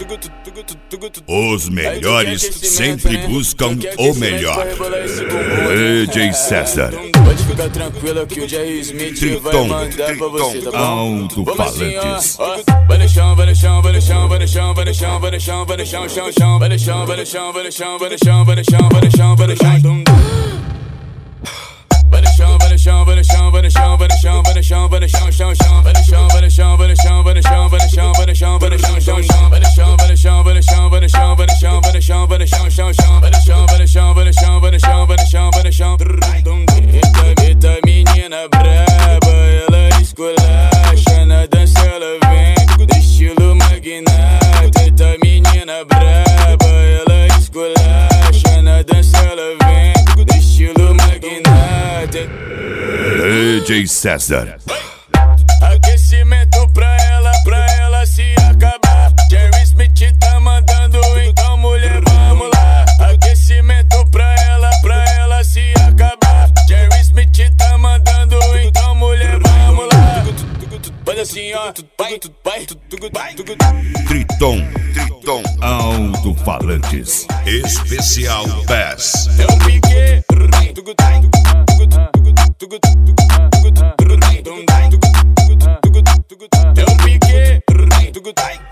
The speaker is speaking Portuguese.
Os melhores sempre buscam o melhor. DJ César. Pode ficar tranquila que o Jerry Smith vai mandar pra você, tá bom? Alto-falantes. Vai no chão, vai no chão, vai no chão, vai no chão, vai no chão, vai no chão, vai no chão, chão, chão, vai no chão, vai no chão, vai no chão, vai no chão, vai no chão, vai no chão, vai no chão. Vai no chão, vai no chão, vai no chão, vai no chão, vai no chão, vai no chão, vai no chão, chão, chão. Vai no chão, vai no chão, vai no chão, vai no chão, vai no chão, vai no chão, vai no chão, chão, chão. Vai no chão, vai no chão, vai no chão, vai no chão, vai no chão, vai no chão, vai no chão, chão, chão. Vai no chão, vai no chão, vai no chão, vai no chão, vai no chão, vai no chão. Eita menina braba, ela esculacha na dança, ela vem do estilo magnata. Eita menina braba, ela esculacha na dança, ela vem do estilo magnata. DJ César. Aquecimento pra ela se acabar. Jerry Smith tá mandando, então mulher, vamos lá. Aquecimento pra ela se acabar. Jerry Smith tá mandando, então mulher, vamos lá. Faz assim, ó, vai. Triton Alto-falantes. Especial Bass. É o pique.